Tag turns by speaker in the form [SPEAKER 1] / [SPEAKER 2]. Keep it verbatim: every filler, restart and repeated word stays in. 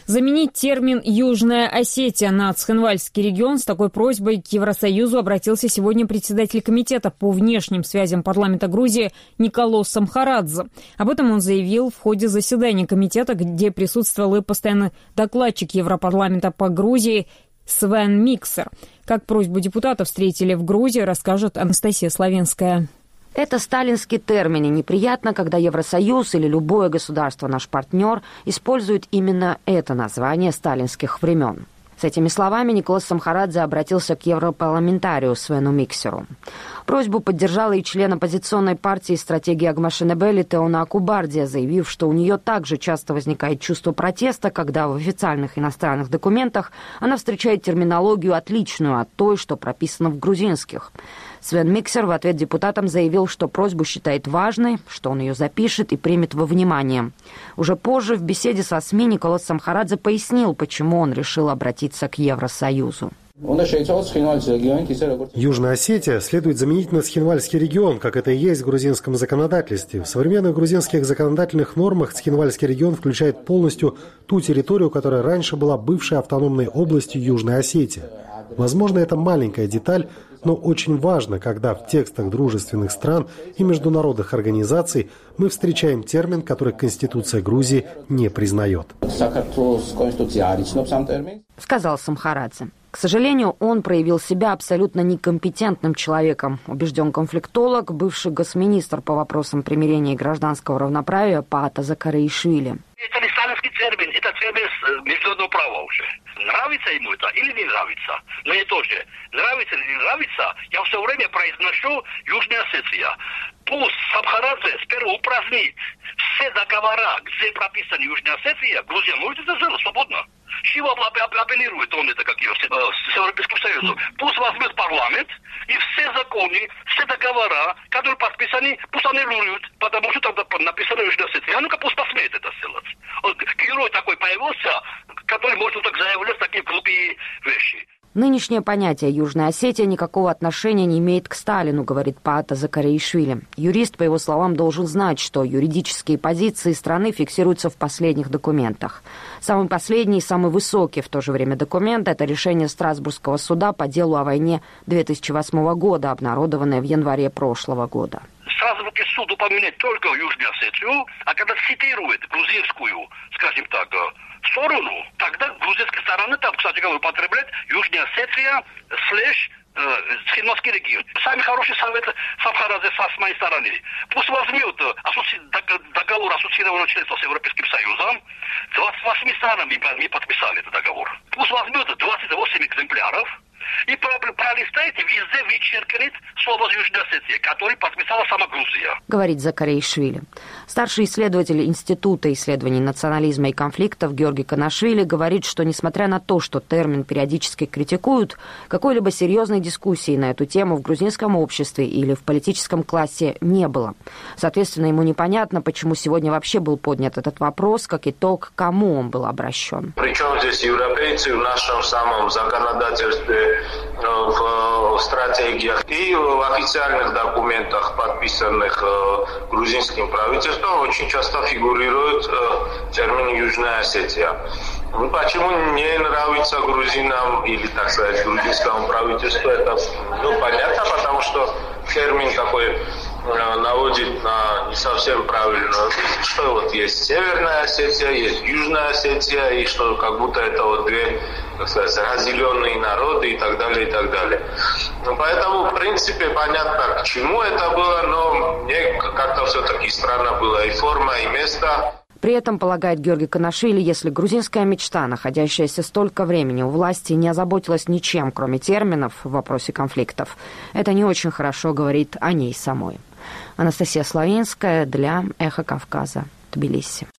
[SPEAKER 1] Заменить термин «Южная Осетия» на Цхинвальский регион. С такой просьбой к Евросоюзу обратился сегодня председатель комитета по внешним связям парламента Грузии Николос Самхарадзе. Об этом он заявил в ходе заседания комитета, где присутствовал и постоянный докладчик Европарламента по Грузии Свен Миксер. Как просьбу депутатов встретили в Грузии, расскажет Анастасия Славенская.
[SPEAKER 2] Это сталинский термин, и неприятно, когда Евросоюз или любое государство, наш партнер, использует именно это название сталинских времен. С этими словами Николос Самхарадзе обратился к европарламентарию Свену Миксеру. Просьбу поддержала и член оппозиционной партии «Стратегия Агмашенебели» Теона Акубардия, заявив, что у нее также часто возникает чувство протеста, когда в официальных иностранных документах она встречает терминологию, отличную от той, что прописано в грузинских. Свен Миксер в ответ депутатам заявил, что просьбу считает важной, что он ее запишет и примет во внимание. Уже позже в беседе со СМИ Николос Самхарадзе пояснил, почему он решил обратиться к Евросоюзу.
[SPEAKER 3] Южная Осетия следует заменить на Цхинвальский регион, как это и есть в грузинском законодательстве. В современных грузинских законодательных нормах Цхинвальский регион включает полностью ту территорию, которая раньше была бывшей автономной областью Южной Осетии. Возможно, это маленькая деталь, но очень важно, когда в текстах дружественных стран и международных организаций мы встречаем термин, который Конституция Грузии не признает.
[SPEAKER 2] Сказал Самхарадзе. К сожалению, он проявил себя абсолютно некомпетентным человеком, убежден конфликтолог, бывший госминистр по вопросам примирения и гражданского равноправия Паата Закараишвили.
[SPEAKER 4] Это не сталинский термин, это термин международного права уже. Нравится ему это или не нравится? Мне тоже. Нравится или не нравится, я все время произношу Южная Осетия. Пусть Самхарадзе сперва упразднит все договора, где прописана Южная Осетия, Грузия может это сделать свободно. Чего апеллирует он это, как его, с Европейским Союзом? Пусть возьмет парламент и все законы, все договора, которые подписаны, пусть аннулируют, потому что там написано Южная Осетия. А ну-ка пусть посмеет это сделать. Герой такой появился, который может так заявлять такие глупые вещи.
[SPEAKER 2] Нынешнее понятие «Южная Осетия» никакого отношения не имеет к Сталину, говорит Паата Закараишвили. Юрист, по его словам, должен знать, что юридические позиции страны фиксируются в последних документах. Самый последний и самый высокий в то же время документ – это решение Страсбургского суда по делу о войне две тысячи восьмого года, обнародованное в январе прошлого года.
[SPEAKER 4] Страсбургский суд упоминает только Южную Осетию, а когда цитирует грузинскую, скажем так, сторону, тогда грузинская сторона, там, кстати говоря, употребляет Южная Осетия слэш Цхинвальский регион. Самый хороший совет Самхарадзе с моей стороны. Пусть возьмет договор ассоциированного членства с Европейским Союзом. двадцать восемь странами не подписали этот договор. Пусть возьмет двадцать восемь экземпляров и пролистает и везде вычеркнет слово Южная Осетия, который подписала сама Грузия.
[SPEAKER 2] Говорит Закараишвили. Старший исследователь Института исследований национализма и конфликтов Георгий Канашвили говорит, что несмотря на то, что термин периодически критикуют, какой-либо серьезной дискуссии на эту тему в грузинском обществе или в политическом классе не было. Соответственно, ему непонятно, почему сегодня вообще был поднят этот вопрос, как итог, кому он был обращен.
[SPEAKER 5] Причем здесь европейцы в нашем самом законодательстве, в стратегиях и в официальных документах, подписанных грузинским правительством, очень часто фигурирует термин «Южная Осетия». Почему не нравится грузинам или, так сказать, грузинскому правительству, это ну, понятно, потому что термин такой наводит на не совсем правильную, что вот есть Северная Осетия, есть Южная Осетия, и что как будто это вот две, так сказать, разделенные народы и так далее, и так далее. Ну, поэтому, в принципе, понятно, к чему это было, но мне как-то все-таки странно было и форма, и место.
[SPEAKER 2] При этом, полагает Георгий Канашвили, если грузинская мечта, находящаяся столько времени у власти, не озаботилась ничем, кроме терминов в вопросе конфликтов, это не очень хорошо говорит о ней самой. Анастасия Славенская для «Эхо Кавказа», Тбилиси.